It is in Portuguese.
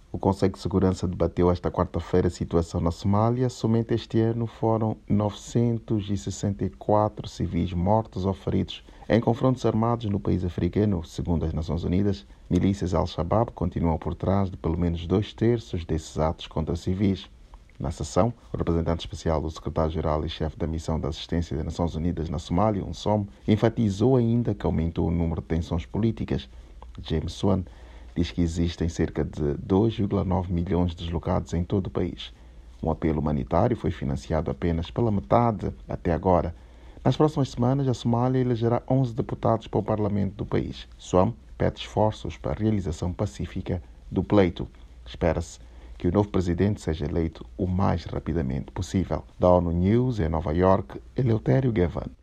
O Conselho de Segurança debateu esta quarta-feira a situação na Somália. Somente este ano foram 964 civis mortos ou feridos em confrontos armados no país africano. Segundo as Nações Unidas, milícias Al-Shabaab continuam por trás de pelo menos 2/3 desses atos contra civis. Na sessão, o representante especial do secretário-geral e chefe da Missão de Assistência das Nações Unidas na Somália, UNSOM, enfatizou ainda que aumentou o número de tensões políticas. James Swan diz que existem cerca de 2,9 milhões de deslocados em todo o país. Um apelo humanitário foi financiado apenas pela metade até agora. Nas próximas semanas, a Somália elegerá 11 deputados para o parlamento do país. Swan pede esforços para a realização pacífica do pleito. Espera-se que o novo presidente seja eleito o mais rapidamente possível. Da ONU News, em Nova York, Eleutério Gavan.